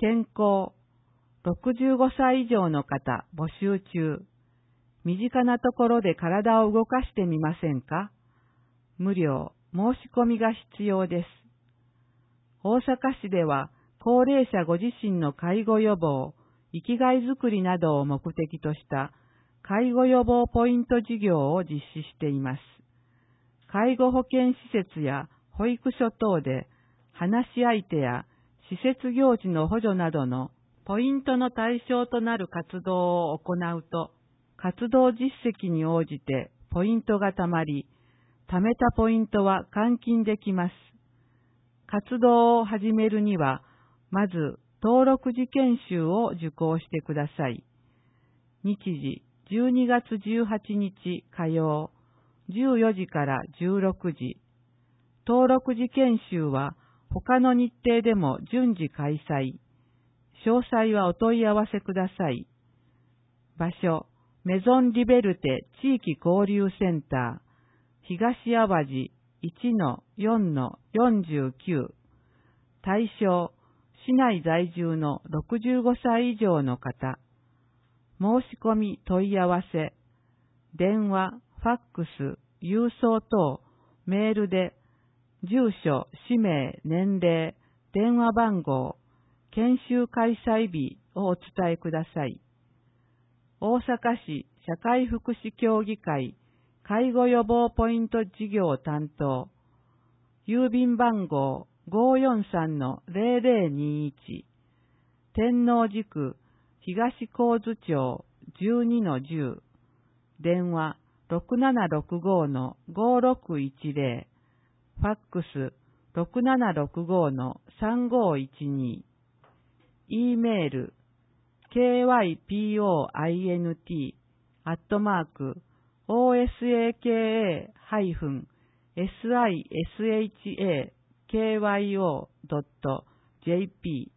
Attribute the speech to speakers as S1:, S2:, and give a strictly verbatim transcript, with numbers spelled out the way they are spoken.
S1: 健康、ろくじゅうごさい以上の方募集中。身近なところで体を動かしてみませんか？無料、申し込みが必要です。大阪市では、高齢者ご自身の介護予防、生きがいづくりなどを目的とした介護予防ポイント事業を実施しています。介護保健施設や保育所等で話し相手や施設行事の補助などのポイントの対象となる活動を行うと、活動実績に応じてポイントがたまり、貯めたポイントは換金できます。活動を始めるには、まず登録時研修を受講してください。日時じゅうにがつじゅうはちにち火曜、じゅうよじからじゅうろくじ。登録時研修は他の日程でも順次開催。詳細はお問い合わせください。場所、メゾンリベルテ地域交流センター、東淡路 いちのよんのよんじゅうきゅう。対象、市内在住のろくじゅうごさい以上の方。申し込み問い合わせ。電話、ファックス、郵送等、メールで、住所、氏名、年齢、電話番号、研修開催日をお伝えください。大阪市社会福祉協議会介護予防ポイント事業担当、郵便番号 ごーよんさんのぜろぜろにいち、天王寺区東神津町 じゅうにのじゅう、電話ろくななろくごのごろくいちぜろ、ファックスろくななろくごのさんごいちに、E メール ケーワイピーオーアイエヌティー アットマーク オーエスエーケーエー ハイフン エスアイエスエイチエーケーワイオー ドット ジェーピー